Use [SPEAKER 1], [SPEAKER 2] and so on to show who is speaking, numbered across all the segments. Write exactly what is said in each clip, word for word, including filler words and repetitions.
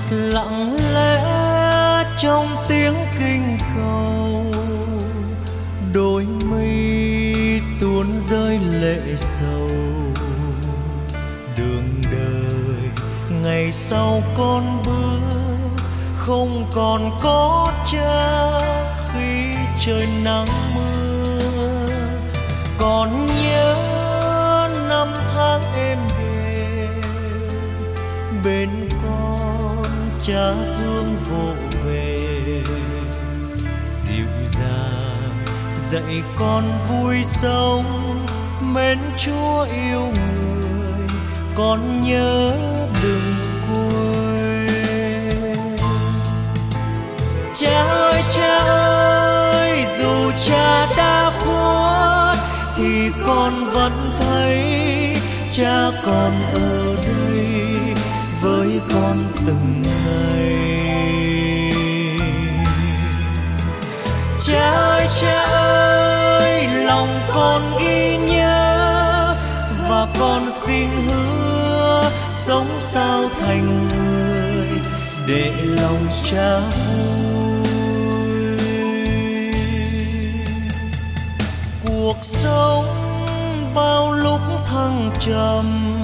[SPEAKER 1] lặng lẽ trong tiếng kinh cầu, đôi mi tuôn rơi lệ sầu. Đường đời ngày sau con bước, không còn có cha khi trời nắng mưa. Còn nhớ năm tháng êm đềm, bên con cha thương vỗ về, dịu dàng dạy con vui sống, mến Chúa yêu người, con nhớ đừng quên. Cha ơi cha ơi, dù cha đã khuất thì con vẫn thấy cha còn ở đây với con từng ngày. Cha ơi cha ơi, lòng con ghi nhớ và con xin hứa sống sao thành người để lòng cha vui. Cuộc sống bao lúc thăng trầm,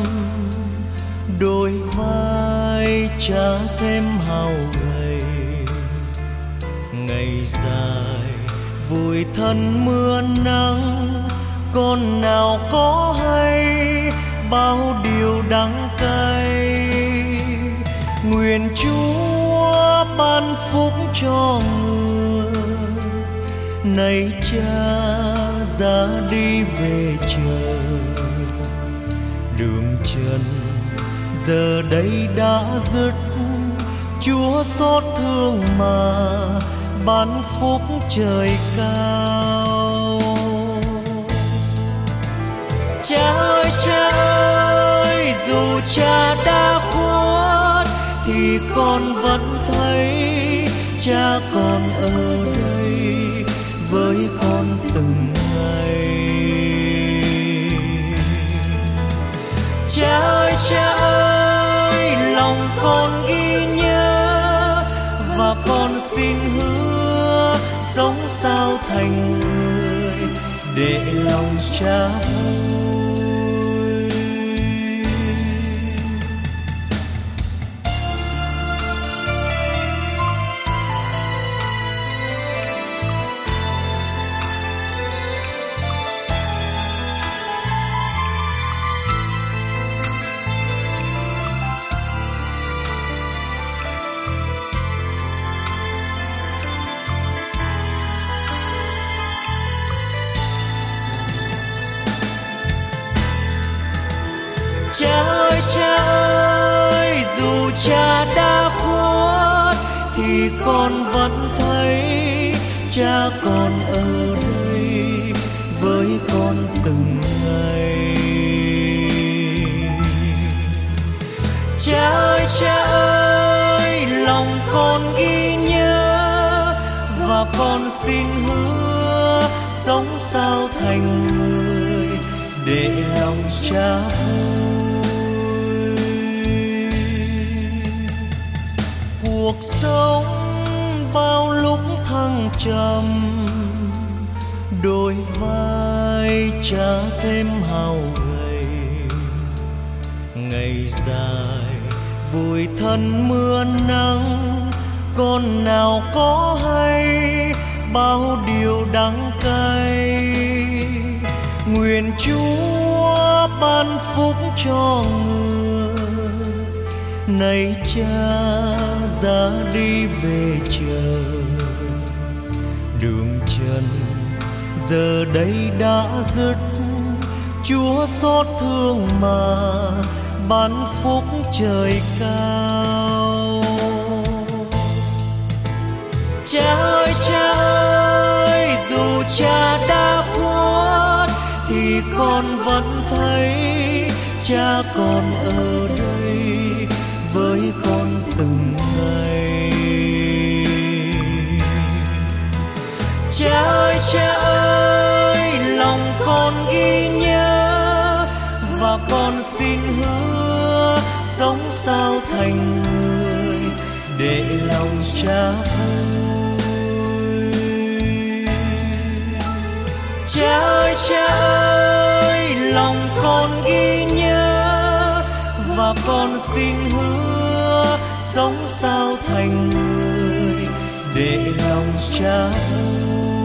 [SPEAKER 1] đôi vai cha thêm hao gầy. Ngày dài vùi thân mưa nắng, con nào có hay bao điều đắng cay. Nguyện Chúa ban phúc cho người, này cha ra đi về trời. Đường trần giờ đây đã dứt, Chúa xót thương mà ban phúc trời cao. Cha ơi cha ơi, dù cha đã khuất thì con vẫn thấy cha còn ở đây với con từng ngày. Cha ơi cha ơi, lòng con ghi nhớ và con xin hứa sống sao thành người để lòng cha vui. Cha ơi cha ơi, dù cha đã khuất thì con vẫn thấy cha còn ở đây với con từng ngày. Cha ơi cha ơi, lòng con ghi nhớ và con xin hứa sống sao thành người để lòng cha vui. Cuộc sống bao lúc thăng trầm, đôi vai cha thêm hao gầy. Ngày dài vùi thân mưa nắng, con nào có hay bao điều đắng cay. Nguyện Chúa ban phúc cho người, này cha ra đi về trời. Đường trần giờ đây đã dứt, Chúa xót thương mà ban phúc trời cao. Cha ơi cha ơi, dù cha đã khuất thì con vẫn thấy cha còn ở đây với con từng ngày. Cha ơi cha ơi, lòng con ghi nhớ và con xin hứa sống sao thành người để lòng cha vui. Cha ơi cha ơi, lòng con ghi nhớ và con xin hứa sống sao thành người để lòng cha vui.